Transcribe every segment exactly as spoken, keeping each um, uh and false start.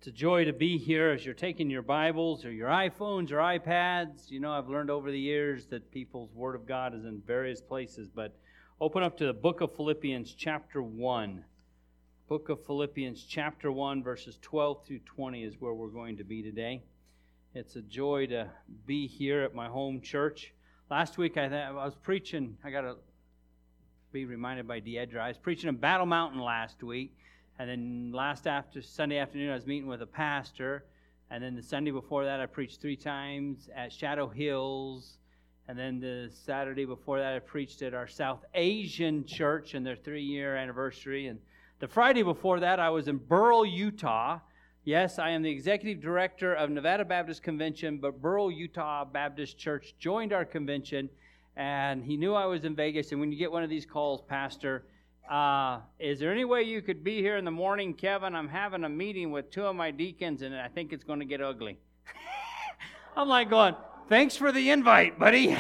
It's a joy to be here as you're taking your Bibles or your iPhones or iPads. You know, I've learned over the years that people's Word of God is in various places, but open up to the book of Philippians chapter one. Book of Philippians chapter one, verses twelve through twenty is where we're going to be today. It's a joy to be here at my home church. Last week I, I was preaching, I got to be reminded by Deidre, I was preaching in Battle Mountain last week. And then last after Sunday afternoon, I was meeting with a pastor. And then the Sunday before that, I preached three times at Shadow Hills. And then the Saturday before that, I preached at our South Asian church and their three-year anniversary. And the Friday before that, I was in Burrell, Utah. Yes, I am the executive director of Nevada Baptist Convention, but Burrell, Utah Baptist Church joined our convention. And he knew I was in Vegas. And when you get one of these calls, Pastor, Uh, is there any way you could be here in the morning, Kevin? I'm having a meeting with two of my deacons, and I think it's going to get ugly. I'm like going, thanks for the invite, buddy.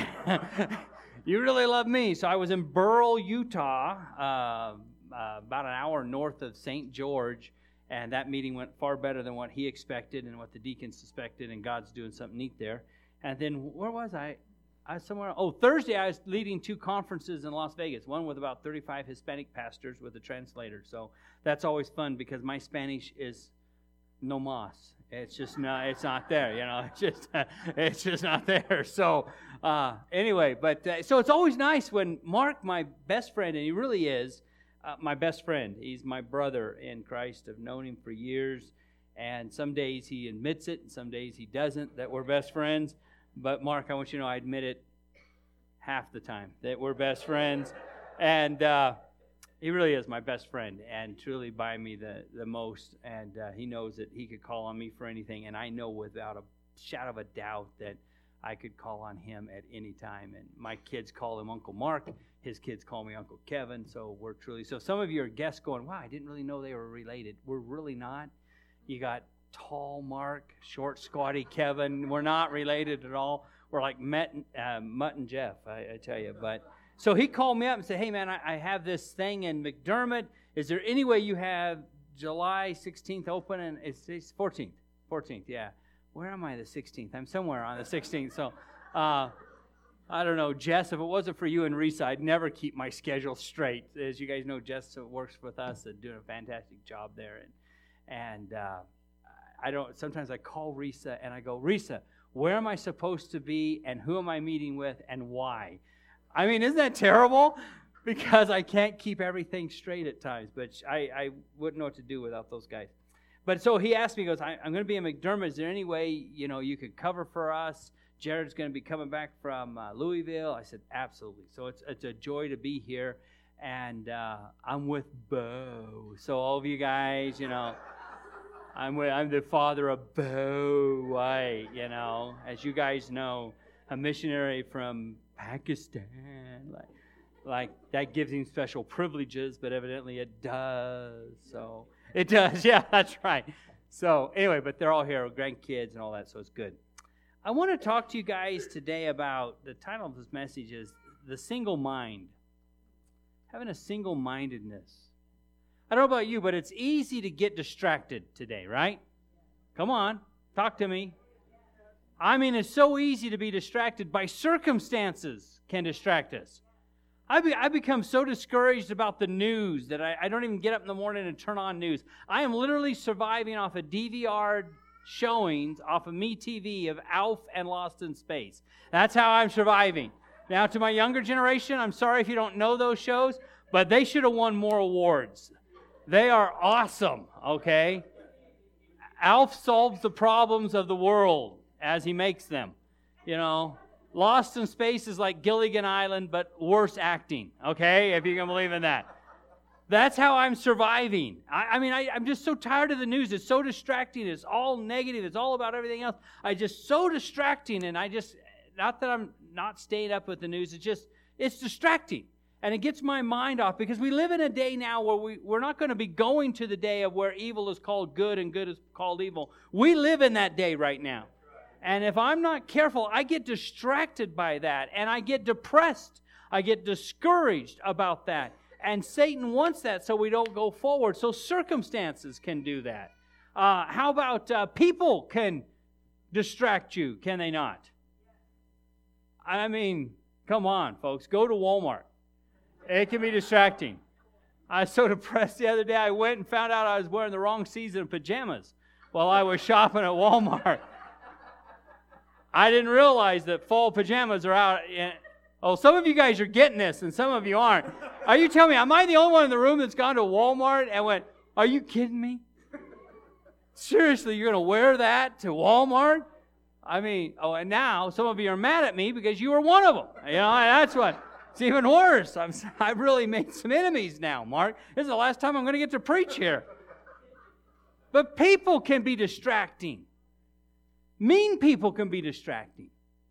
You really love me. So I was in Burrell, Utah, uh, uh, about an hour north of Saint George, and that meeting went far better than what he expected and what the deacons suspected, and God's doing something neat there. And then where was I? I was somewhere. Oh, Thursday I was leading two conferences in Las Vegas. One with about thirty-five Hispanic pastors with a translator. So that's always fun because my Spanish is no mas. It's just not. It's not there. You know. It's just. It's just not there. So uh, anyway, but uh, so it's always nice when Mark, my best friend, and he really is uh, my best friend. He's my brother in Christ. I've known him for years, and some days he admits it, and some days he doesn't. That we're best friends. But Mark, I want you to know I admit it half the time, that we're best friends. And uh, he really is my best friend and truly by me the, the most. And uh, he knows that he could call on me for anything. And I know without a shadow of a doubt that I could call on him at any time. And my kids call him Uncle Mark. His kids call me Uncle Kevin. So we're truly, so some of you are guests going, wow, I didn't really know they were related. We're really not. You got tall Mark, short, squatty Kevin. We're not related at all. We're like Mutt, uh, Mutt and Jeff, I, I tell you. But so he called me up and said, hey, man, I, I have this thing in McDermott. Is there any way you have July sixteenth open? And it's, it's fourteenth. fourteenth, yeah. Where am I the sixteenth? I'm somewhere on the sixteenth. So uh, I don't know, Jess, if it wasn't for you and Risa, I'd never keep my schedule straight. As you guys know, Jess works with us and doing a fantastic job there. And, and uh, I don't, sometimes I call Risa and I go, Risa, where am I supposed to be and who am I meeting with and why? I mean, isn't that terrible? Because I can't keep everything straight at times, but I, I wouldn't know what to do without those guys. But so he asked me, he goes, I, I'm going to be in McDermott. Is there any way, you know, you could cover for us? Jared's going to be coming back from uh, Louisville. I said, absolutely. So it's, it's a joy to be here. And uh, I'm with Bo. So all of you guys, you know, I'm with, I'm the father of Bo White, you know, as you guys know, a missionary from Pakistan. Like, like that gives him special privileges, but evidently it does. So it does, yeah, that's right. So anyway, but they're all here, grandkids and all that, so it's good. I want to talk to you guys today about, the title of this message is The Single Mind. Having a single-mindedness. I don't know about you, but it's easy to get distracted today, right? Come on, talk to me. I mean, it's so easy to be distracted by circumstances can distract us. I, be, I become so discouraged about the news that I, I don't even get up in the morning and turn on news. I am literally surviving off of D V R showings off of MeTV of Alf and Lost in Space. That's how I'm surviving. Now, to my younger generation, I'm sorry if you don't know those shows, but they should have won more awards. They are awesome, okay? Alf solves the problems of the world as he makes them. You know, Lost in Space is like Gilligan Island, but worse acting, okay? If you can believe in that. That's how I'm surviving. I, I mean, I, I'm just so tired of the news. It's so distracting. It's all negative. It's all about everything else. I just so distracting, and I just, not that I'm not staying up with the news, it's just, it's distracting. And it gets my mind off because we live in a day now where we, we're not going to be going to the day of where evil is called good and good is called evil. We live in that day right now. And if I'm not careful, I get distracted by that. And I get depressed. I get discouraged about that. And Satan wants that so we don't go forward. So circumstances can do that. Uh, how about uh, people can distract you, can they not? I mean, come on, folks. Go to Walmart. It can be distracting. I was so depressed the other day, I went and found out I was wearing the wrong season of pajamas while I was shopping at Walmart. I didn't realize that fall pajamas are out. In, oh, some of you guys are getting this, and some of you aren't. Are you telling me, am I the only one in the room that's gone to Walmart and went, are you kidding me? Seriously, you're going to wear that to Walmart? I mean, oh, and now some of you are mad at me because you were one of them. You know, that's what, it's even worse. I'm, I've really made some enemies now, Mark. This is the last time I'm going to get to preach here. But people can be distracting. Mean people can be distracting.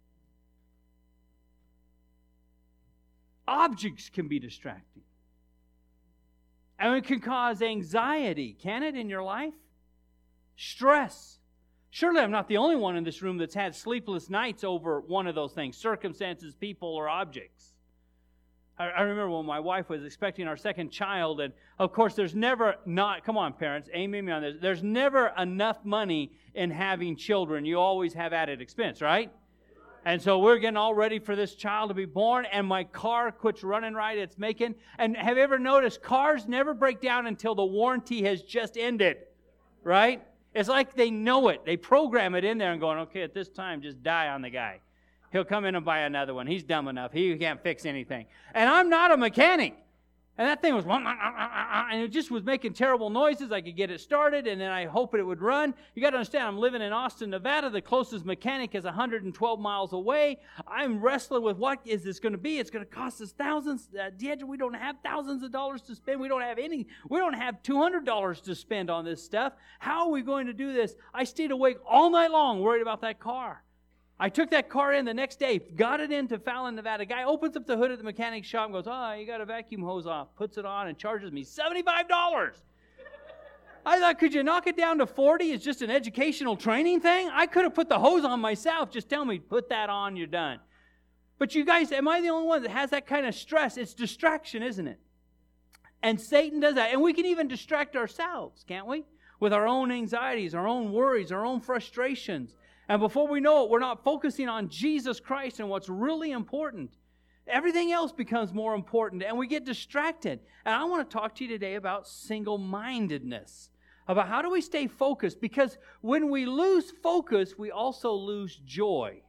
Objects can be distracting. And it can cause anxiety, can it, in your life? Stress. Surely I'm not the only one in this room that's had sleepless nights over one of those things, circumstances, people, or objects. I, I remember when my wife was expecting our second child, and of course there's never not, come on parents, aim me on this, there's never enough money in having children. You always have added expense, right? And so we're getting all ready for this child to be born, and my car quits running right. It's making, and have you ever noticed cars never break down until the warranty has just ended, right? It's like they know it. They program it in there and going, okay, at this time, just die on the guy. He'll come in and buy another one. He's dumb enough. He can't fix anything. And I'm not a mechanic. And that thing was, and it just was making terrible noises. I could get it started, and then I hoped it would run. You got to understand, I'm living in Austin, Nevada. The closest mechanic is one hundred twelve miles away. I'm wrestling with what is this going to be? It's going to cost us thousands. Uh, Deidre, we don't have thousands of dollars to spend. We don't have any. We don't have two hundred dollars to spend on this stuff. How are we going to do this? I stayed awake all night long worried about that car. I took that car in the next day, got it into Fallon, Nevada. Guy opens up the hood at the mechanic shop and goes, oh, you got a vacuum hose off. Puts it on and charges me seventy-five dollars. I thought, could you knock it down to forty? It's just an educational training thing. I could have put the hose on myself. Just tell me, put that on, you're done. But you guys, am I the only one that has that kind of stress? It's distraction, isn't it? And Satan does that. And we can even distract ourselves, can't we? With our own anxieties, our own worries, our own frustrations. And before we know it, we're not focusing on Jesus Christ and what's really important. Everything else becomes more important, and we get distracted. And I want to talk to you today about single-mindedness, about how do we stay focused, because when we lose focus, we also lose joy.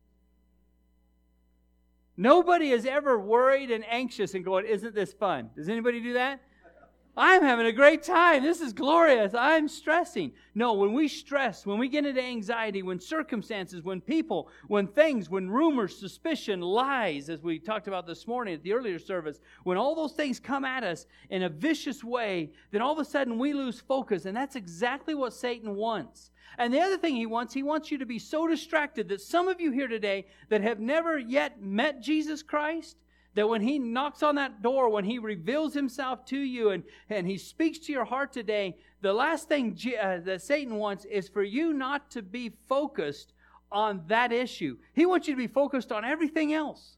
Nobody is ever worried and anxious and going, isn't this fun? Does anybody do that? I'm having a great time. This is glorious. I'm stressing. No, when we stress, when we get into anxiety, when circumstances, when people, when things, when rumors, suspicion, lies, as we talked about this morning at the earlier service, when all those things come at us in a vicious way, then all of a sudden we lose focus. And that's exactly what Satan wants. And the other thing he wants, he wants you to be so distracted that some of you here today that have never yet met Jesus Christ, that when he knocks on that door, when he reveals himself to you and, and he speaks to your heart today, the last thing G- uh, that Satan wants is for you not to be focused on that issue. He wants you to be focused on everything else.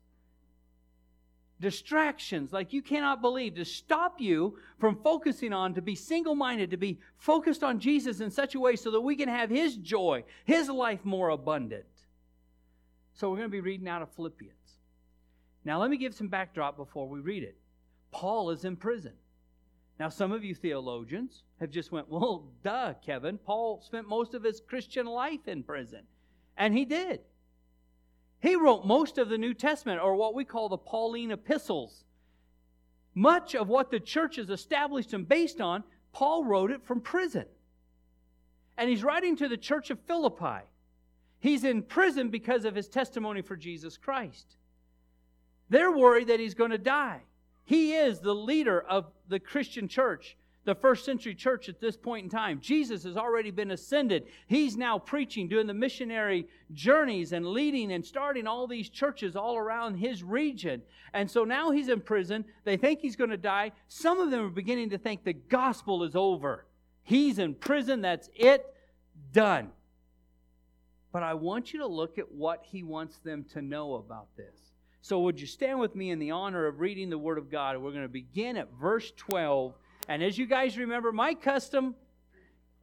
Distractions like you cannot believe to stop you from focusing on, to be single-minded, to be focused on Jesus in such a way so that we can have his joy, his life more abundant. So we're going to be reading out of Philippians. Now, let me give some backdrop before we read it. Paul is in prison. Now, some of you theologians have just went, well, duh, Kevin. Paul spent most of his Christian life in prison. And he did. He wrote most of the New Testament, or what we call the Pauline epistles. Much of what the church is established and based on, Paul wrote it from prison. And he's writing to the church of Philippi. He's in prison because of his testimony for Jesus Christ. They're worried that he's going to die. He is the leader of the Christian church, the first century church at this point in time. Jesus has already been ascended. He's now preaching, doing the missionary journeys and leading and starting all these churches all around his region. And so now he's in prison. They think he's going to die. Some of them are beginning to think the gospel is over. He's in prison. That's it. Done. But I want you to look at what he wants them to know about this. So would you stand with me in the honor of reading the Word of God? We're going to begin at verse twelve. And as you guys remember, my custom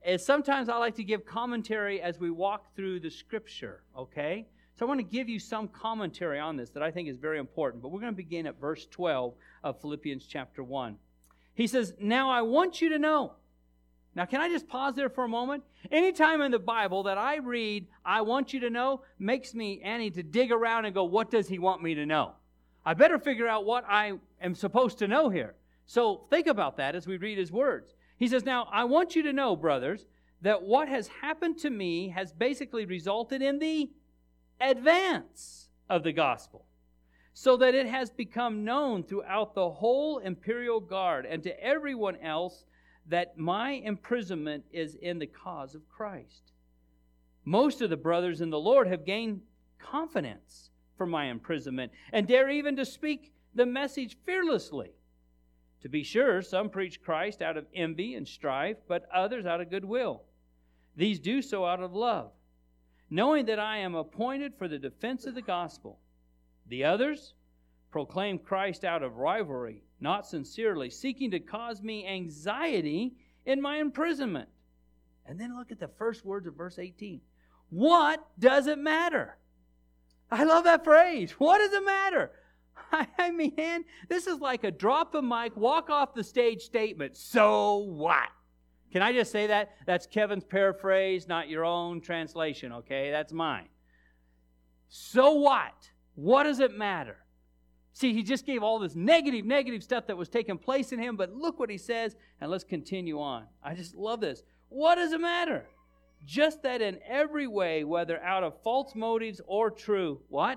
is sometimes I like to give commentary as we walk through the Scripture, okay? So I want to give you some commentary on this that I think is very important. But we're going to begin at verse twelve of Philippians chapter one. He says, now I want you to know. Now, can I just pause there for a moment? Anytime in the Bible that I read, I want you to know, makes me, Annie, to dig around and go, what does he want me to know? I better figure out what I am supposed to know here. So think about that as we read his words. He says, now, I want you to know, brothers, that what has happened to me has basically resulted in the advance of the gospel, so that it has become known throughout the whole imperial guard and to everyone else that my imprisonment is in the cause of Christ. Most of the brothers in the Lord have gained confidence for my imprisonment and dare even to speak the message fearlessly. To be sure, some preach Christ out of envy and strife, but others out of goodwill. These do so out of love, knowing that I am appointed for the defense of the gospel. The others proclaim Christ out of rivalry, not sincerely, seeking to cause me anxiety in my imprisonment. And then look at the first words of verse eighteen. What does it matter? I love that phrase. What does it matter? I mean, man, this is like a drop the mic, walk off the stage statement. So what? Can I just say that? That's Kevin's paraphrase, not your own translation, okay? That's mine. So what? What does it matter? See, he just gave all this negative, negative stuff that was taking place in him, but look what he says, and let's continue on. I just love this. What does it matter? Just that in every way, whether out of false motives or true, what?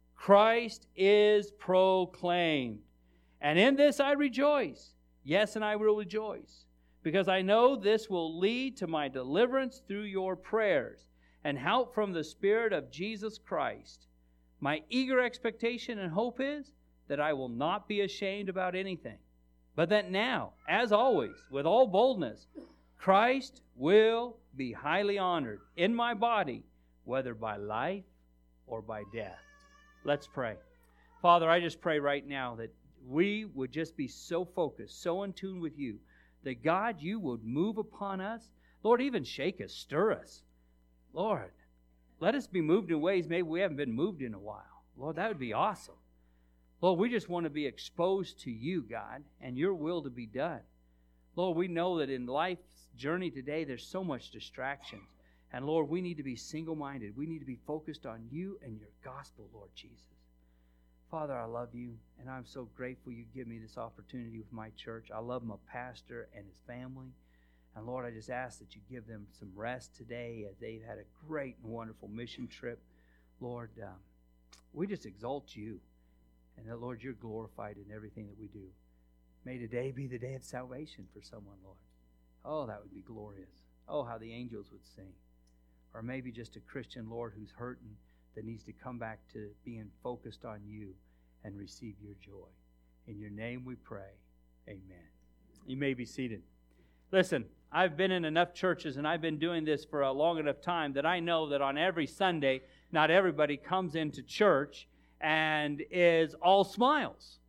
Christ is proclaimed. And in this I rejoice. Yes, and I will rejoice, because I know this will lead to my deliverance through your prayers and help from the Spirit of Jesus Christ. My eager expectation and hope is that I will not be ashamed about anything, but that now, as always, with all boldness, Christ will be highly honored in my body, whether by life or by death. Let's pray. Father, I just pray right now that we would just be so focused, so in tune with you, that God, you would move upon us. Lord, even shake us, stir us. Lord, let us be moved in ways maybe we haven't been moved in a while. Lord, that would be awesome. Lord, we just want to be exposed to you, God, and your will to be done. Lord, we know that in life's journey today, there's so much distractions. And Lord, we need to be single-minded. We need to be focused on you and your gospel, Lord Jesus. Father, I love you, and I'm so grateful you give me this opportunity with my church. I love my pastor and his family. And Lord, I just ask that you give them some rest today as they've had a great and wonderful mission trip. Lord, um, we just exalt you. And that, Lord, you're glorified in everything that we do. May today be the day of salvation for someone, Lord. Oh, that would be glorious. Oh, how the angels would sing. Or maybe just a Christian, Lord, who's hurting, that needs to come back to being focused on you and receive your joy. In your name we pray. Amen. You may be seated. Listen, I've been in enough churches and I've been doing this for a long enough time that I know that on every Sunday, not everybody comes into church and is all smiles.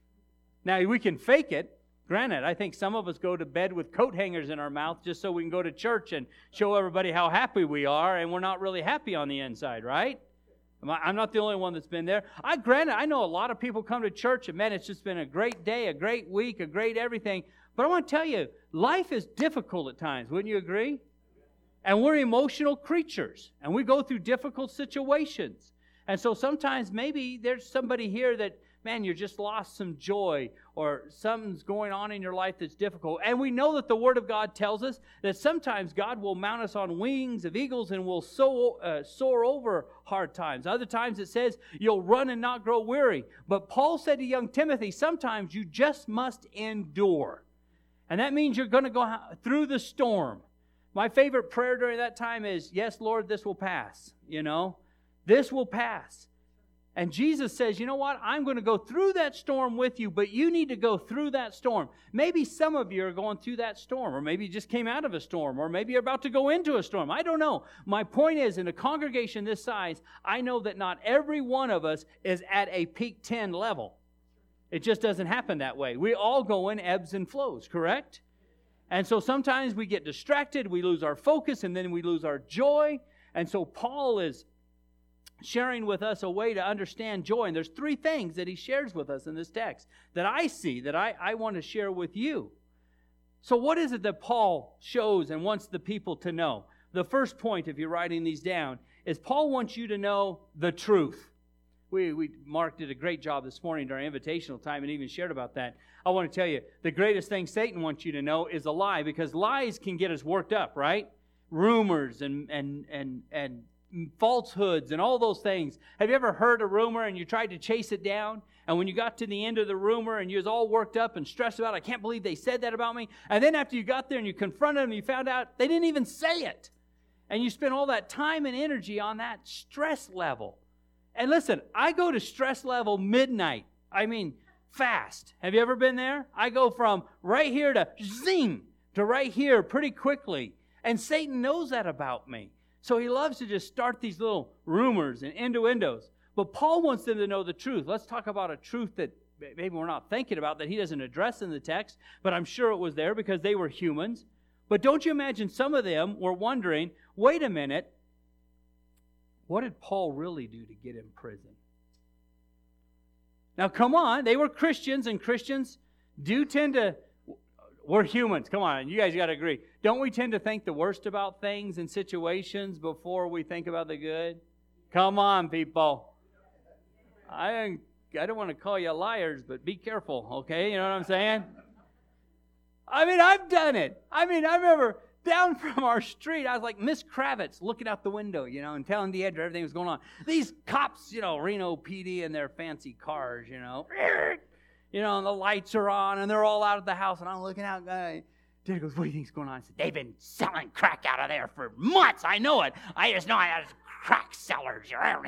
Now, we can fake it. Granted, I think some of us go to bed with coat hangers in our mouth just so we can go to church and show everybody how happy we are, and we're not really happy on the inside, right? I'm not the only one that's been there. I granted, I know a lot of people come to church, and man, it's just been a great day, a great week, a great everything. But I want to tell you, life is difficult at times. Wouldn't you agree? And we're emotional creatures, and we go through difficult situations. And so sometimes maybe there's somebody here that, man, you just lost some joy, or something's going on in your life that's difficult. And we know that the Word of God tells us that sometimes God will mount us on wings of eagles and will so, uh, soar over hard times. Other times it says you'll run and not grow weary. But Paul said to young Timothy, sometimes you just must endure. And that means you're going to go through the storm. My favorite prayer during that time is, yes, Lord, this will pass, you know. This will pass. And Jesus says, you know what? I'm going to go through that storm with you, but you need to go through that storm. Maybe some of you are going through that storm, or maybe you just came out of a storm, or maybe you're about to go into a storm. I don't know. My point is, in a congregation this size, I know that not every one of us is at a peak ten level. It just doesn't happen that way. We all go in ebbs and flows, correct? And so sometimes we get distracted, we lose our focus, and then we lose our joy. And so Paul is sharing with us a way to understand joy. And there's three things that he shares with us in this text that I see, that I, I want to share with you. So what is it that Paul shows and wants the people to know? The first point, if you're writing these down, is Paul wants you to know the truth. We, we Mark did a great job this morning during our invitational time and even shared about that. I want to tell you, the greatest thing Satan wants you to know is a lie, because lies can get us worked up, right? Rumors and and and and falsehoods and all those things. Have you ever heard a rumor and you tried to chase it down? And when you got to the end of the rumor and you was all worked up and stressed about, I can't believe they said that about me. And then after you got there and you confronted them, you found out they didn't even say it. And you spent all that time and energy on that stress level. And listen, I go to stress level midnight. I mean, fast. Have you ever been there? I go from right here to zing to right here pretty quickly. And Satan knows that about me. So he loves to just start these little rumors and innuendos. But Paul wants them to know the truth. Let's talk about a truth that maybe we're not thinking about, that he doesn't address in the text, but I'm sure it was there because they were humans. But don't you imagine some of them were wondering, wait a minute, what did Paul really do to get in prison? Now, come on, they were Christians, and Christians do tend to, we're humans, come on, you guys got to agree. Don't we tend to think the worst about things and situations before we think about the good? Come on, people. I, I don't want to call you liars, but be careful, okay? You know what I'm saying? I mean, I've done it. I mean, I remember down from our street, I was like Miss Kravitz looking out the window, you know, and telling the editor everything was going on. These cops, you know, Reno P D in their fancy cars, you know. You know, and the lights are on, and they're all out of the house, and I'm looking out. And Dad goes, what do you think's going on? I said, they've been selling crack out of there for months. I know it. I just know I was crack sellers.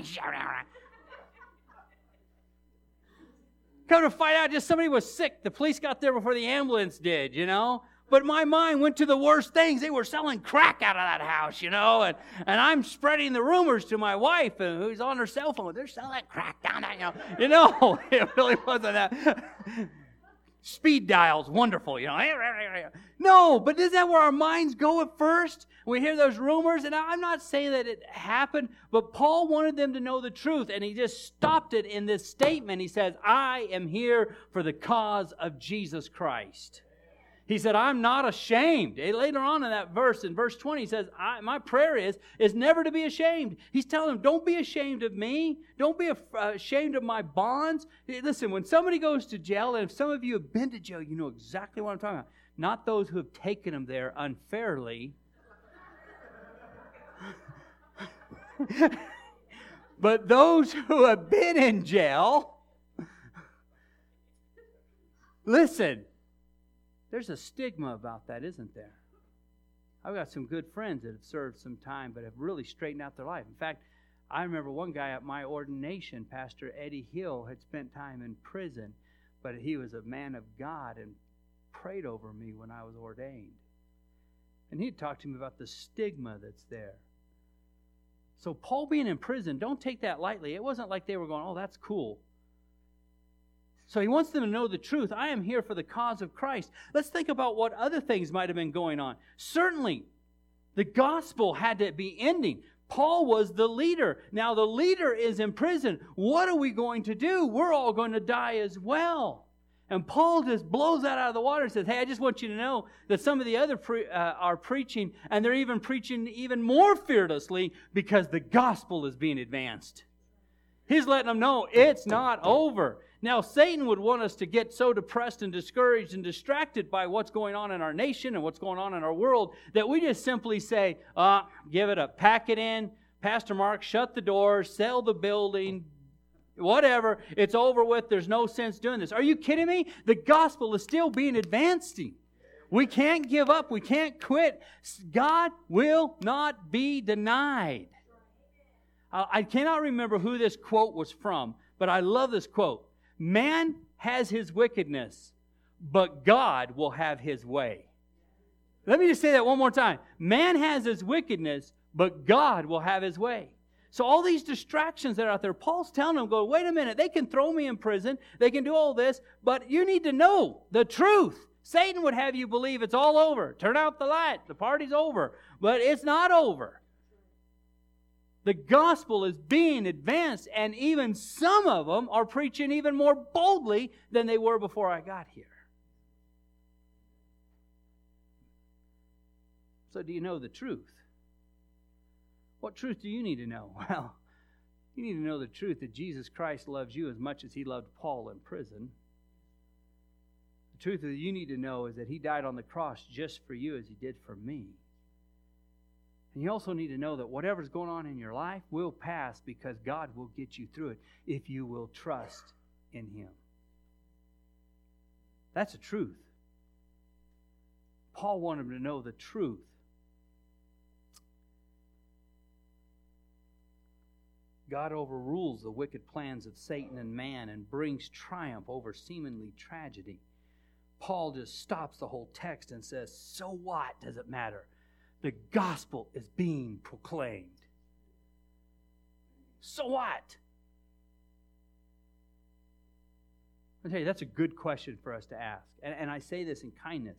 Come to find out, just somebody was sick. The police got there before the ambulance did, you know. But my mind went to the worst things. They were selling crack out of that house, you know. And, and I'm spreading the rumors to my wife, and who's on her cell phone. They're selling crack down there, you know. You know, it really wasn't that. Speed dials, wonderful, you know. No, but isn't that where our minds go at first? We hear those rumors, and I'm not saying that it happened, but Paul wanted them to know the truth, and he just stopped it in this statement. He says, I am here for the cause of Jesus Christ. He said, I'm not ashamed. Later on in that verse, in verse twenty, he says, I, my prayer is, is never to be ashamed. He's telling them, don't be ashamed of me. Don't be ashamed of my bonds. Listen, when somebody goes to jail, and if some of you have been to jail, you know exactly what I'm talking about. Not those who have taken them there unfairly. But those who have been in jail. Listen. There's a stigma about that, isn't there? I've got some good friends that have served some time but have really straightened out their life. In fact, I remember one guy at my ordination, Pastor Eddie Hill, had spent time in prison, but he was a man of God and prayed over me when I was ordained. And he'd talk to me about the stigma that's there. So Paul being in prison, don't take that lightly. It wasn't like they were going, oh, that's cool. So he wants them to know the truth. I am here for the cause of Christ. Let's think about what other things might have been going on. Certainly, the gospel had to be ending. Paul was the leader. Now the leader is in prison. What are we going to do? We're all going to die as well. And Paul just blows that out of the water and says, hey, I just want you to know that some of the other pre- uh, are preaching, and they're even preaching even more fearlessly because the gospel is being advanced. He's letting them know it's not over. Now, Satan would want us to get so depressed and discouraged and distracted by what's going on in our nation and what's going on in our world that we just simply say, ah, give it up, pack it in. Pastor Mark, shut the doors, sell the building, whatever. It's over with. There's no sense doing this. Are you kidding me? The gospel is still being advanced. We can't give up. We can't quit. God will not be denied. I cannot remember who this quote was from, but I love this quote. Man has his wickedness, but God will have his way. Let me just say that one more time. Man has his wickedness, but God will have his way. So all these distractions that are out there, Paul's telling them, go, wait a minute, they can throw me in prison, they can do all this, but you need to know the truth. Satan would have you believe it's all over. Turn out the light. The party's over. But it's not over. The gospel is being advanced, and even some of them are preaching even more boldly than they were before I got here. So do you know the truth? What truth do you need to know? Well, you need to know the truth that Jesus Christ loves you as much as He loved Paul in prison. The truth that you need to know is that He died on the cross just for you as He did for me. And you also need to know that whatever's going on in your life will pass because God will get you through it if you will trust in Him. That's the truth. Paul wanted him to know the truth. God overrules the wicked plans of Satan and man and brings triumph over seemingly tragedy. Paul just stops the whole text and says, so what does it matter? The gospel is being proclaimed. So what? I'll tell you, that's a good question for us to ask. And, and I say this in kindness.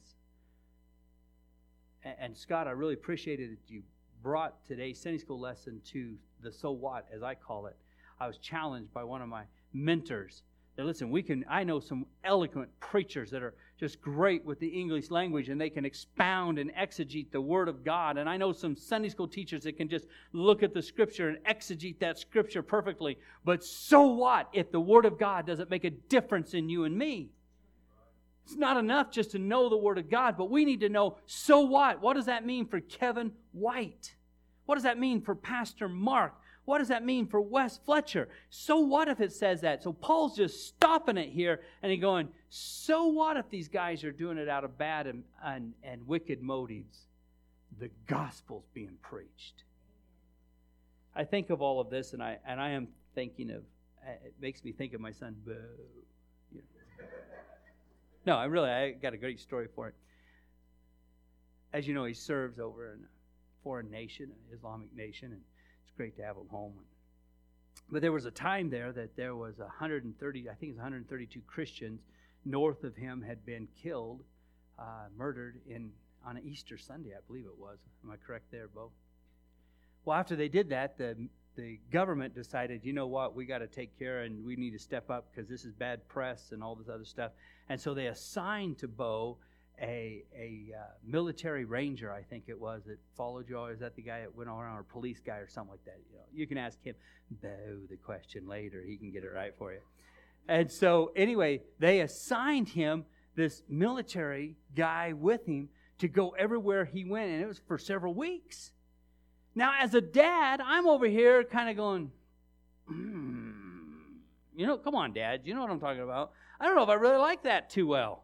And, and Scott, I really appreciated that you brought today's Sunday school lesson to the so what, as I call it. I was challenged by one of my mentors that, listen, we can, I know some eloquent preachers that are just great with the English language, and they can expound and exegete the Word of God. And I know some Sunday school teachers that can just look at the Scripture and exegete that Scripture perfectly. But so what if the Word of God doesn't make a difference in you and me? It's not enough just to know the Word of God, but we need to know, so what? What does that mean for Kevin White? What does that mean for Pastor Mark? What does that mean for Wes Fletcher? So what if it says that? So Paul's just stopping it here, and he's going, so what if these guys are doing it out of bad and, and, and wicked motives? The gospel's being preached. I think of all of this, and I and I am thinking of, it makes me think of my son, Bo. You know. No, I really, I got a great story for it. As you know, he serves over in a foreign nation, an Islamic nation, and it's great to have him home. But there was a time there that there was one hundred thirty, I think it's one hundred thirty-two Christians north of him had been killed, uh, murdered in on Easter Sunday, I believe it was. Am I correct there, Bo? Well, after they did that, the the government decided, you know what, we got to take care and we need to step up because this is bad press and all this other stuff. And so they assigned to Bo a a uh, military ranger, I think it was, that followed you. Or is that the guy that went around, or police guy or something like that? You know, you can ask him, Bo, the question later. He can get it right for you. And so anyway, they assigned him this military guy with him to go everywhere he went, and it was for several weeks. Now, as a dad, I'm over here kind of going, hmm, you know, come on, Dad, you know what I'm talking about. I don't know if I really like that too well.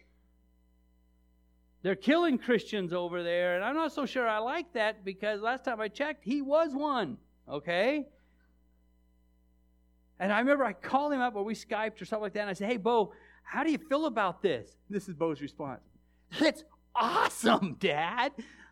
They're killing Christians over there, and I'm not so sure I like that because last time I checked, he was one, okay? And I remember I called him up, or we Skyped or something like that, and I said, hey, Bo, how do you feel about this? This is Bo's response. It's awesome, Dad.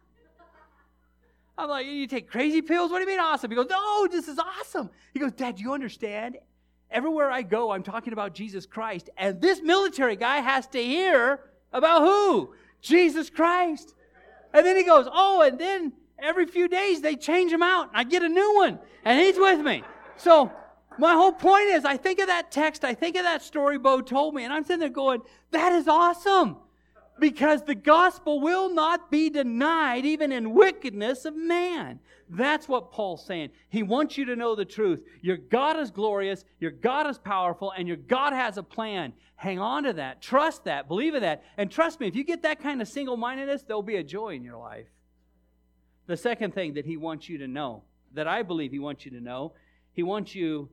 I'm like, you take crazy pills? What do you mean awesome? He goes, no, this is awesome. He goes, Dad, do you understand? Everywhere I go, I'm talking about Jesus Christ, and this military guy has to hear about who? Jesus Christ. And then he goes, oh, and then every few days they change him out, and I get a new one, and he's with me. So my whole point is, I think of that text, I think of that story Bo told me, and I'm sitting there going, that is awesome. Because the gospel will not be denied even in wickedness of man. That's what Paul's saying. He wants you to know the truth. Your God is glorious, your God is powerful, and your God has a plan. Hang on to that. Trust that. Believe in that. And trust me, if you get that kind of single-mindedness, there'll be a joy in your life. The second thing that he wants you to know, that I believe he wants you to know, he wants you,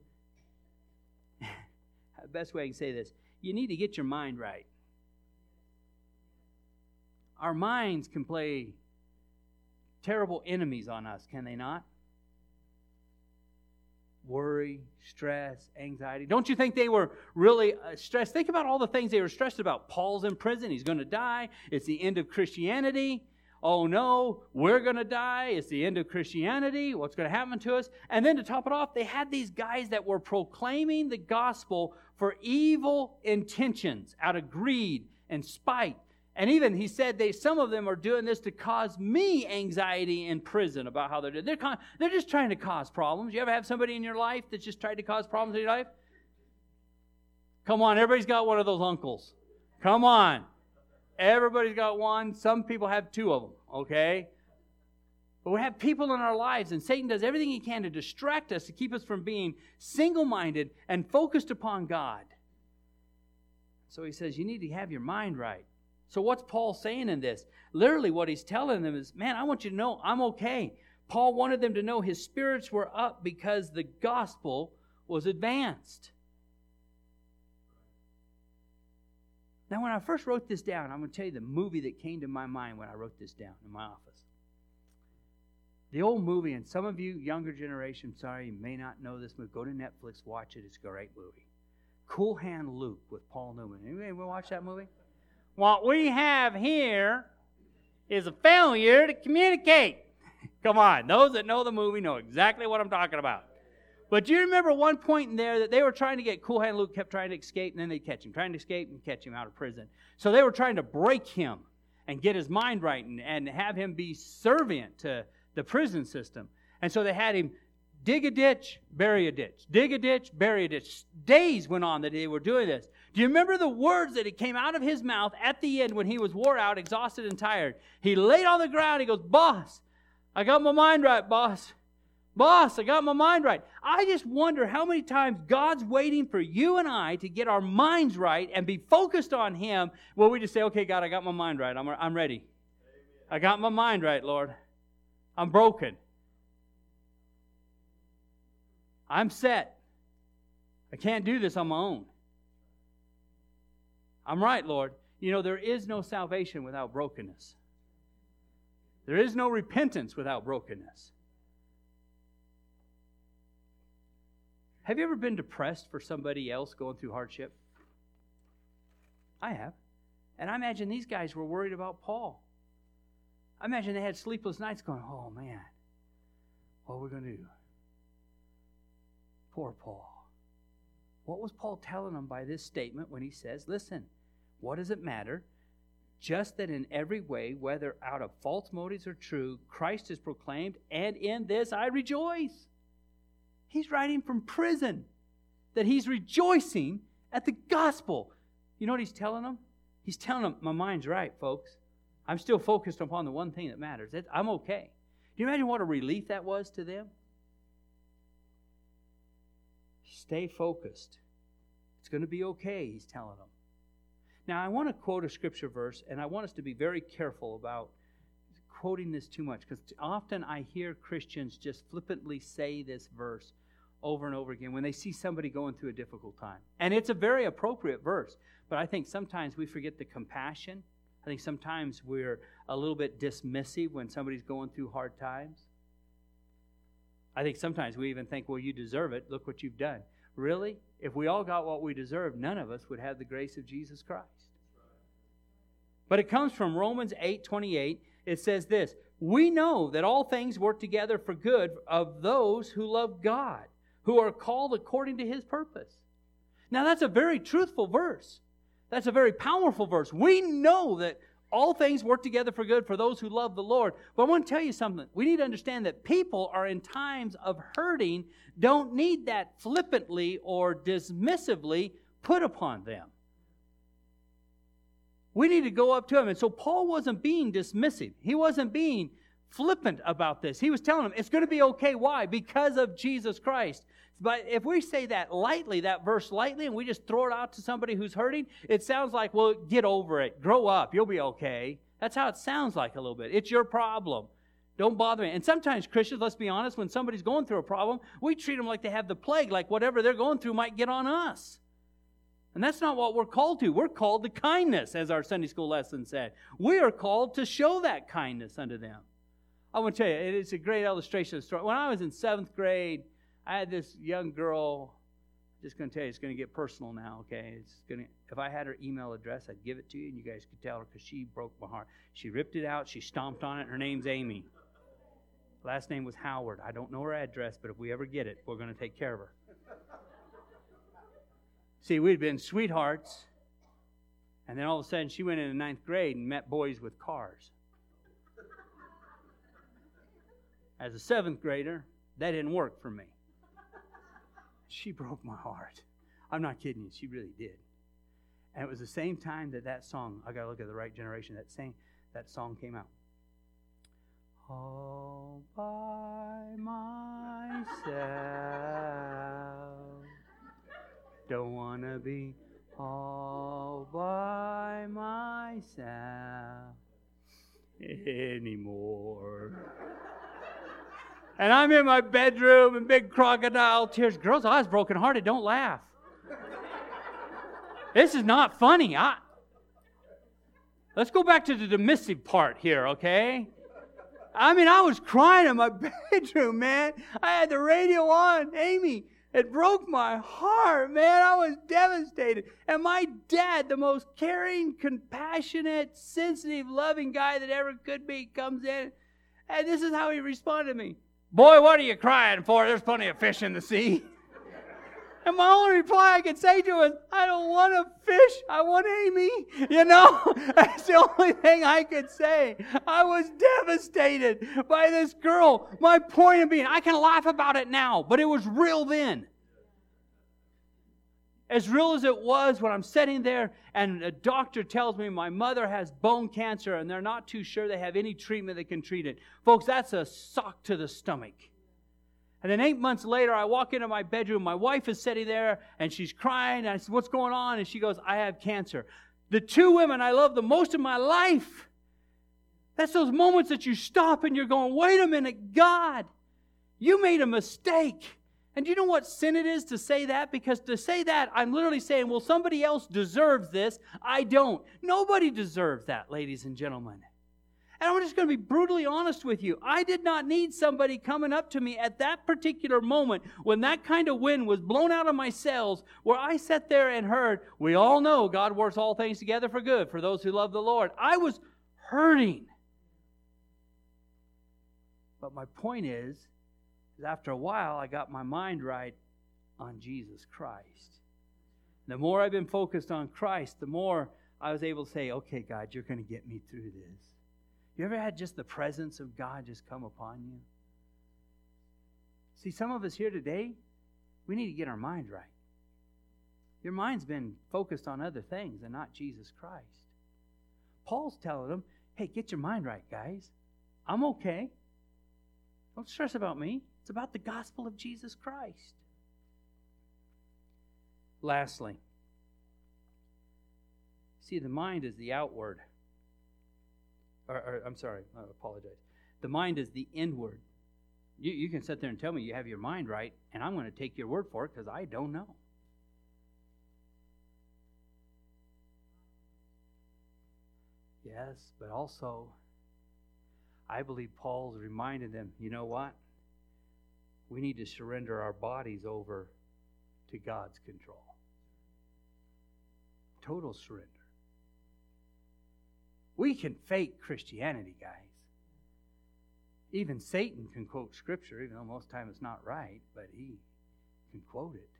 the best way I can say this, you need to get your mind right. Our minds can play terrible enemies on us, can they not? Worry, stress, anxiety. Don't you think they were really uh, stressed? Think about all the things they were stressed about. Paul's in prison. He's going to die. It's the end of Christianity. Oh no, we're going to die. It's the end of Christianity. What's going to happen to us? And then to top it off, they had these guys that were proclaiming the gospel for evil intentions, out of greed and spite And even he said they some of them are doing this to cause me anxiety in prison about how they're doing. They're, con- they're just trying to cause problems. You ever have somebody in your life that's just tried to cause problems in your life? Come on, everybody's got one of those uncles. Come on. Everybody's got one. Some people have two of them, okay? But we have people in our lives, and Satan does everything he can to distract us, to keep us from being single-minded and focused upon God. So he says, you need to have your mind right. So what's Paul saying in this? Literally what he's telling them is, man, I want you to know I'm okay. Paul wanted them to know his spirits were up because the gospel was advanced. Now, when I first wrote this down, I'm going to tell you the movie that came to my mind when I wrote this down in my office. The old movie, and some of you, younger generation, sorry, you may not know this movie. Go to Netflix, watch it. It's a great movie. Cool Hand Luke with Paul Newman. Anybody watch that movie? What we have here is a failure to communicate. Come on, those that know the movie know exactly what I'm talking about. But do you remember one point in there that they were trying to get Cool Hand Luke, kept trying to escape, and then they'd catch him, trying to escape and catch him out of prison. So they were trying to break him and get his mind right and, and have him be servient to the prison system. And so they had him dig a ditch, bury a ditch, dig a ditch, bury a ditch. Days went on that they were doing this. Do you remember the words that came out of his mouth at the end when he was wore out, exhausted, and tired? He laid on the ground. He goes, boss, I got my mind right, boss. Boss, I got my mind right. I just wonder how many times God's waiting for you and I to get our minds right and be focused on Him, where we just say, okay, God, I got my mind right. I'm, I'm ready. Amen. I got my mind right, Lord. I'm broken. I'm set. I can't do this on my own. I'm right, Lord. You know, there is no salvation without brokenness. There is no repentance without brokenness. Have you ever been depressed for somebody else going through hardship? I have. And I imagine these guys were worried about Paul. I imagine they had sleepless nights going, oh man, what are we going to do? Poor Paul. What was Paul telling them by this statement when he says, listen, what does it matter? Just that in every way, whether out of false motives or true, Christ is proclaimed, and in this I rejoice. He's writing from prison, that he's rejoicing at the gospel. You know what he's telling them? He's telling them, my mind's right, folks. I'm still focused upon the one thing that matters. I'm okay. Do you imagine what a relief that was to them? Stay focused. It's going to be okay, he's telling them. Now, I want to quote a scripture verse, and I want us to be very careful about quoting this too much, because often I hear Christians just flippantly say this verse over and over again when they see somebody going through a difficult time. And it's a very appropriate verse, but I think sometimes we forget the compassion. I think sometimes we're a little bit dismissive when somebody's going through hard times. I think sometimes we even think, well, you deserve it. Look what you've done. Really? If we all got what we deserve, none of us would have the grace of Jesus Christ. But it comes from Romans eight twenty-eight. It says this, we know that all things work together for good of those who love God, who are called according to His purpose. Now that's a very truthful verse. That's a very powerful verse. We know that all things work together for good for those who love the Lord. But I want to tell you something. We need to understand that people are in times of hurting, don't need that flippantly or dismissively put upon them. We need to go up to them. And so Paul wasn't being dismissive. He wasn't being flippant about this. He was telling them it's going to be okay. Why? Because of Jesus Christ. But if we say that lightly, that verse lightly, and we just throw it out to somebody who's hurting, it sounds like, well, get over it. Grow up. You'll be okay. That's how it sounds like a little bit. It's your problem. Don't bother me. And sometimes Christians, let's be honest, when somebody's going through a problem, we treat them like they have the plague, like whatever they're going through might get on us. And that's not what we're called to. We're called to kindness, as our Sunday school lesson said. We are called to show that kindness unto them. I want to tell you, it is a great illustration of the story. When I was in seventh grade, I had this young girl. I'm just going to tell you, it's going to get personal now, okay? It's going to. If I had her email address, I'd give it to you, and you guys could tell her, because she broke my heart. She ripped it out. She stomped on it. Her name's Amy. Last name was Howard. I don't know her address, but if we ever get it, we're going to take care of her. See, we'd been sweethearts. And then all of a sudden she went into ninth grade and met boys with cars. As a seventh grader, that didn't work for me. She broke my heart. I'm not kidding you. She really did. And it was the same time that that song, I got to look at the right generation, that same, that song came out. All by myself, don't want to be all by myself anymore. And I'm in my bedroom and big crocodile tears. Girls, I was brokenhearted. Don't laugh. This is not funny. I... Let's go back to the submissive part here, okay? I mean, I was crying in my bedroom, man. I had the radio on. Amy, it broke my heart, man. I was devastated. And my dad, the most caring, compassionate, sensitive, loving guy that ever could be, comes in. And this is how he responded to me. Boy, what are you crying for? There's plenty of fish in the sea. And my only reply I could say to him was, I don't want to fish. I want Amy. You know, that's the only thing I could say. I was devastated by this girl. My point of being, I can laugh about it now, but it was real then. As real as it was when I'm sitting there and a doctor tells me my mother has bone cancer and they're not too sure they have any treatment that can treat it. Folks, that's a sock to the stomach. And then eight months later, I walk into my bedroom. My wife is sitting there, and she's crying. And I said, what's going on? And she goes, I have cancer. The two women I love the most in my life. That's those moments that you stop and you're going, wait a minute, God, you made a mistake. And do you know what sin it is to say that? Because to say that, I'm literally saying, well, somebody else deserves this. I don't. Nobody deserves that, ladies and gentlemen. And I'm just going to be brutally honest with you. I did not need somebody coming up to me at that particular moment when that kind of wind was blown out of my sails, where I sat there and heard, we all know God works all things together for good for those who love the Lord. I was hurting. But my point is, is after a while, I got my mind right on Jesus Christ. The more I've been focused on Christ, the more I was able to say, okay, God, you're going to get me through this. You ever had just the presence of God just come upon you? See, some of us here today, we need to get our mind right. Your mind's been focused on other things and not Jesus Christ. Paul's telling them, hey, get your mind right, guys. I'm okay. Don't stress about me. It's about the gospel of Jesus Christ. Lastly, see, the mind is the outward. Or, or, I'm sorry, I apologize. The mind is the inward. You, you can sit there and tell me you have your mind right, and I'm going to take your word for it because I don't know. Yes, but also, I believe Paul's reminded them, you know what? We need to surrender our bodies over to God's control. Total surrender. We can fake Christianity, guys. Even Satan can quote Scripture, even though most of the time it's not right, but he can quote it.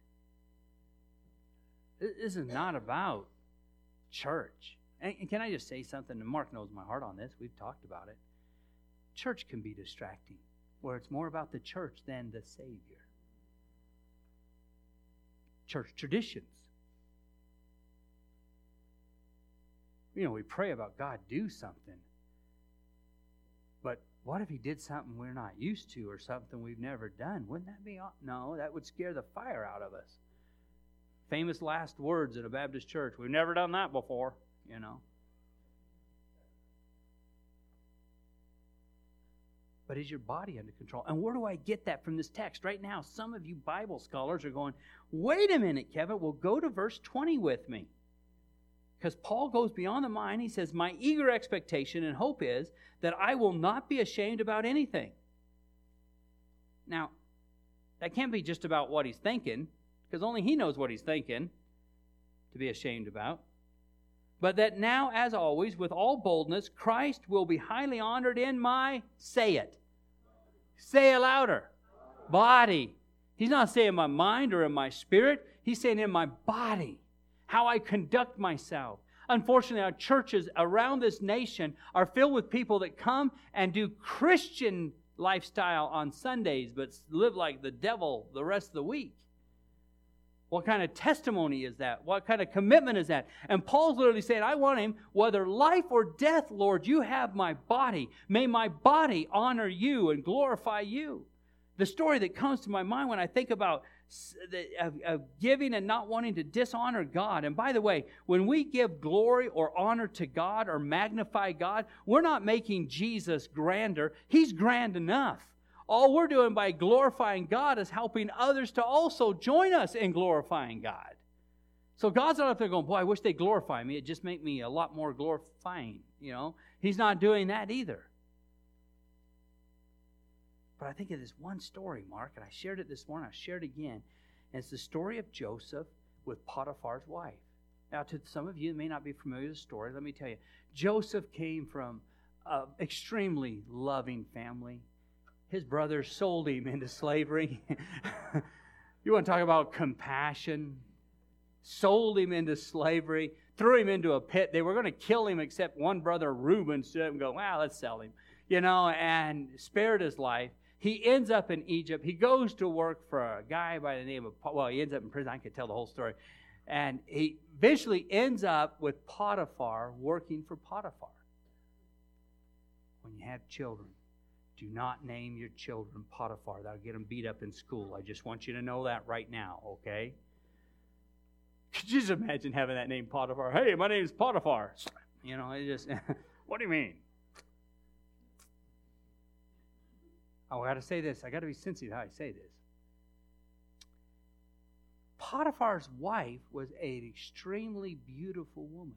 This is not about church. And can I just say something? And Mark knows my heart on this. We've talked about it. Church can be distracting, where it's more about the church than the Savior. Church traditions. You know, we pray about God do something. But what if He did something we're not used to or something we've never done? Wouldn't that be awesome? No, that would scare the fire out of us. Famous last words in a Baptist church. We've never done that before, you know. But is your body under control? And where do I get that from this text? Right now, some of you Bible scholars are going, wait a minute, Kevin. Well, go to verse twenty with me. Because Paul goes beyond the mind. He says, my eager expectation and hope is that I will not be ashamed about anything. Now, that can't be just about what he's thinking, because only he knows what he's thinking to be ashamed about. But that now, as always, with all boldness, Christ will be highly honored in my, say it. Say it louder. Body. He's not saying my mind or in my spirit. He's saying in my body. How I conduct myself. unfortunately, our churches around this nation are filled with people that come and do Christian lifestyle on Sundays, but live like the devil the rest of the week. What kind of testimony is that? What kind of commitment is that? And Paul's literally saying, I want him, whether life or death, Lord, you have my body. May my body honor you and glorify you. The story that comes to my mind when I think about the, of, of giving and not wanting to dishonor God. And by the way, when we give glory or honor to God or magnify God, we're not making Jesus grander. He's grand enough. All we're doing by glorifying God is helping others to also join us in glorifying God. So God's not up there going, boy, I wish they'd glorify me. It'd just make me a lot more glorifying, you know. He's not doing that either. But I think of this one story, Mark, and I shared it this morning. I shared it again. And it's the story of Joseph with Potiphar's wife. Now, to some of you who may not be familiar with the story, let me tell you. Joseph came from an extremely loving family. His brothers sold him into slavery. You want to talk about compassion? Sold him into slavery, threw him into a pit. They were going to kill him, except one brother, Reuben, stood up and go, well, let's sell him. You know, and spared his life. He ends up in Egypt. He goes to work for a guy by the name of, well, he ends up in prison. I could tell the whole story. And he eventually ends up with Potiphar, working for Potiphar. When you have children, do not name your children Potiphar. That'll get them beat up in school. I just want you to know that right now, okay? Could you just imagine having that name Potiphar? Hey, my name's Potiphar. You know, it just, what do you mean? Oh, I got to say this. I got to be sensitive how I say this. Potiphar's wife was an extremely beautiful woman.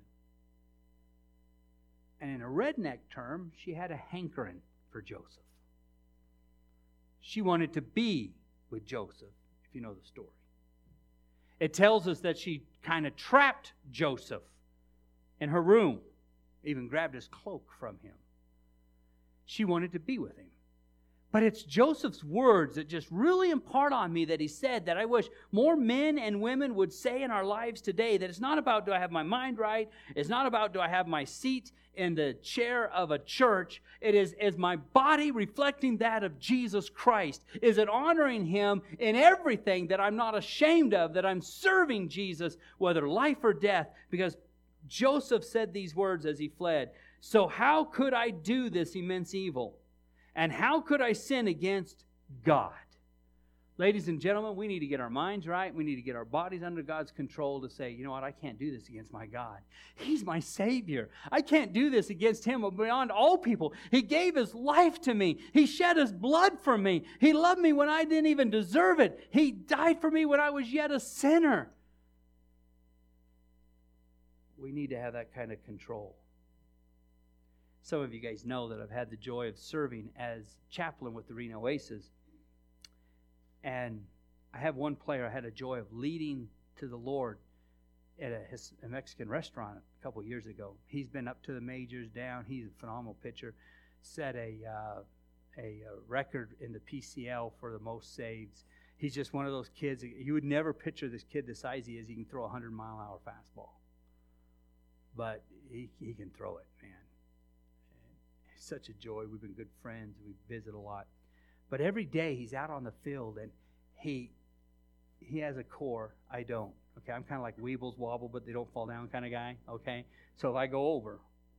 And in a redneck term, she had a hankering for Joseph. She wanted to be with Joseph, if you know the story. It tells us that she kind of trapped Joseph in her room, even grabbed his cloak from him. She wanted to be with him. But it's Joseph's words that just really impart on me that he said that I wish more men and women would say in our lives today, that it's not about do I have my mind right, it's not about do I have my seat in the chair of a church. It is, is my body reflecting that of Jesus Christ? Is it honoring Him in everything that I'm not ashamed of, that I'm serving Jesus, whether life or death? Because Joseph said these words as he fled. So how could I do this immense evil? And how could I sin against God? Ladies and gentlemen, we need to get our minds right. We need to get our bodies under God's control to say, you know what, I can't do this against my God. He's my Savior. I can't do this against Him beyond all people. He gave His life to me. He shed His blood for me. He loved me when I didn't even deserve it. He died for me when I was yet a sinner. We need to have that kind of control. Some of you guys know that I've had the joy of serving as chaplain with the Reno Aces. And I have one player I had a joy of leading to the Lord at a, a Mexican restaurant a couple of years ago. He's been up to the majors, down. He's a phenomenal pitcher. Set a, uh, a, a record in the P C L for the most saves. He's just one of those kids. You would never picture this kid the size he is. He can throw a hundred mile an hour fastball. But he, he can throw it, man. And it's such a joy. We've been good friends. We visit a lot. But every day he's out on the field, and he he has a core. I don't. Okay, I'm kind of like Weebles wobble, but they don't fall down kind of guy. Okay, so if I go over,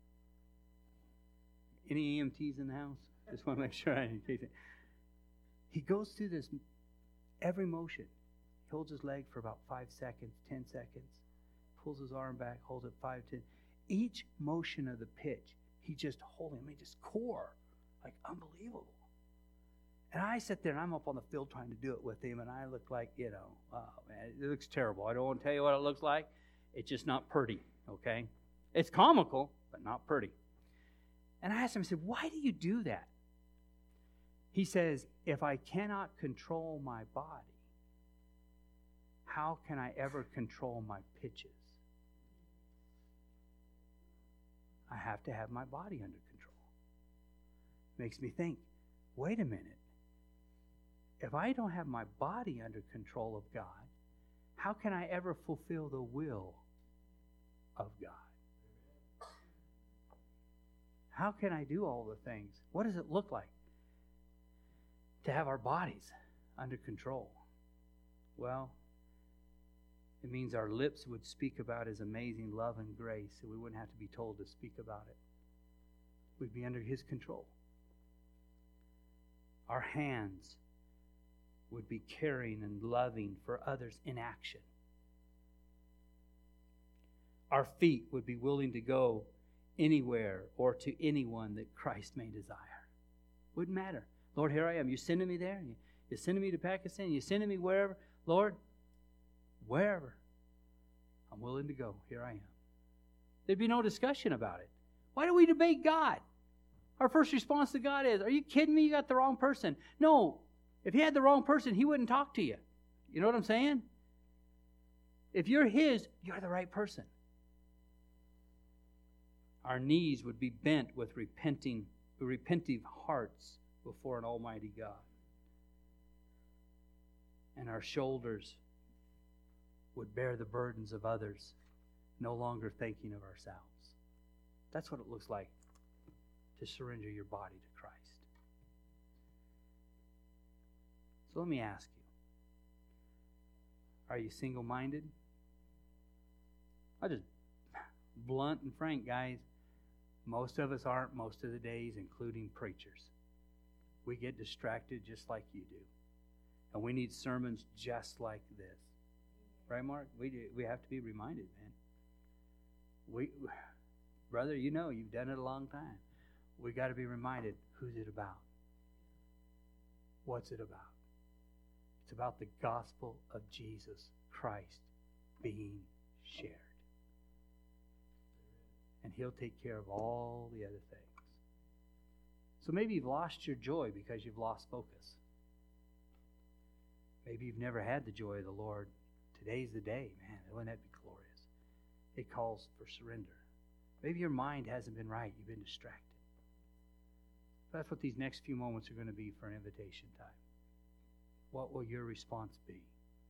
any E M Ts in the house? Just want to make sure I didn't it. He goes through this every motion. He holds his leg for about five seconds, ten seconds, pulls his arm back, holds it five, ten. Each motion of the pitch, he just holding. I mean, just core, like unbelievable. And I sit there, and I'm up on the field trying to do it with him, and I look like, you know, oh, man, it looks terrible. I don't want to tell you what it looks like. It's just not pretty, okay? It's comical, but not pretty. And I asked him, I said, why do you do that? He says, if I cannot control my body, how can I ever control my pitches? I have to have my body under control. Makes me think, wait a minute. If I don't have my body under control of God, how can I ever fulfill the will of God? How can I do all the things? What does it look like to have our bodies under control? Well, it means our lips would speak about His amazing love and grace, and we wouldn't have to be told to speak about it. We'd be under His control. Our hands would be caring and loving for others in action. Our feet would be willing to go anywhere or to anyone that Christ may desire. Wouldn't matter. Lord, here I am. You're sending me there. You're sending me to Pakistan. You're sending me wherever. Lord, wherever. I'm willing to go. Here I am. There'd be no discussion about it. Why do we debate God? Our first response to God is, are you kidding me? You got the wrong person. No. If He had the wrong person, He wouldn't talk to you. You know what I'm saying? If you're His, you're the right person. Our knees would be bent with repenting, repentive hearts before an almighty God. And our shoulders would bear the burdens of others, no longer thinking of ourselves. That's what it looks like to surrender your body to Christ. So let me ask you, are you single-minded? I'll just blunt and frank, guys. Most of us aren't most of the days, including preachers. We get distracted just like you do. And we need sermons just like this. Right, Mark? We do, we have to be reminded, man. We, brother, you know, you've done it a long time. We got to be reminded, who's it about? What's it about? It's about the gospel of Jesus Christ being shared. And He'll take care of all the other things. So maybe you've lost your joy because you've lost focus. Maybe you've never had the joy of the Lord. Today's the day, man. Wouldn't that be glorious? It calls for surrender. Maybe your mind hasn't been right. You've been distracted. That's what these next few moments are going to be for an invitation time. What will your response be?